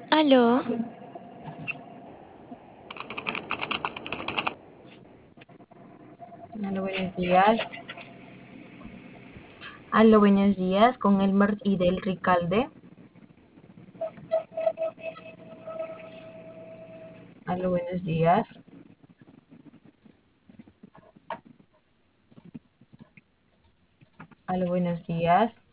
Aló, Aló, buenos días. Aló, buenos días con Elmer y del Ricalde. Aló, buenos días. Aló, buenos días.